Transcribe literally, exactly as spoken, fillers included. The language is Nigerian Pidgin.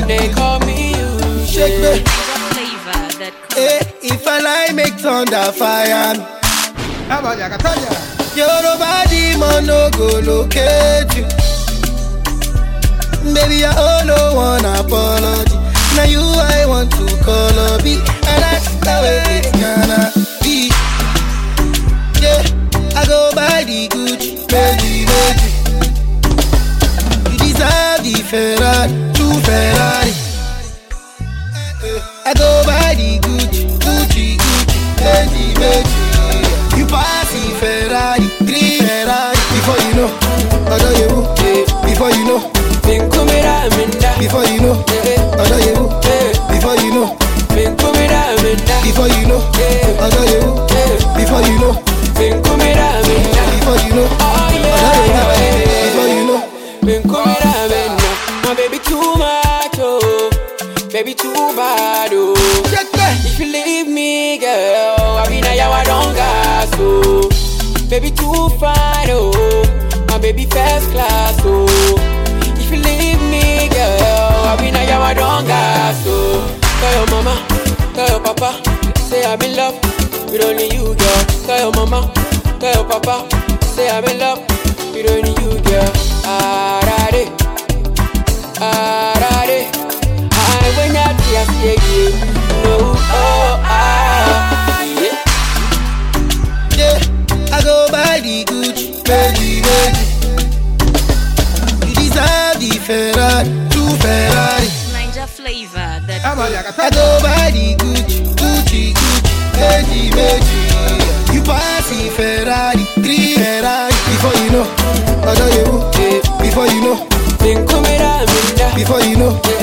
and they call me you. Shake me. Eh, if I lie, make thunder fire. How about you? I can tell you. Your nobody man no go locate you. Baby, I only want apology. Now you I want to call a beat, and that's the way it's gonna be. Yeah, I go by the Gucci, baby, baby. You deserve the Ferrari, true Ferrari. I go by the Gucci, Gucci, Gucci, baby, baby. You pass the Ferrari, green Ferrari. Before you know, I know you. Before you know, before you know, I know you. Before you know, before you know, I know you. Before you know, before you know, oh yeah, before you know. My baby too much, oh, baby too bad, oh. If you leave me, girl, I mean I don't gas, oh. Baby too fine, oh, my baby first class, oh. If you leave me, girl, I mean I don't gas, oh. Tell your mama, tell your papa, say I'm in love with only you, girl. Tell your mama, tell your papa, say I'm in love with only you, girl. Arare, arare, I when I see you, no, oh, ah, yeah. Yeah, I go by the Gucci, baby, baby. You deserve the Ferrari, true Ferrari. Ninja flavor. That How about you? I can I tell you. go by the Gucci, Gucci, Gucci, baby, baby. You pass the Ferrari, green Ferrari. Before you know, I know you. Before you know, before you know,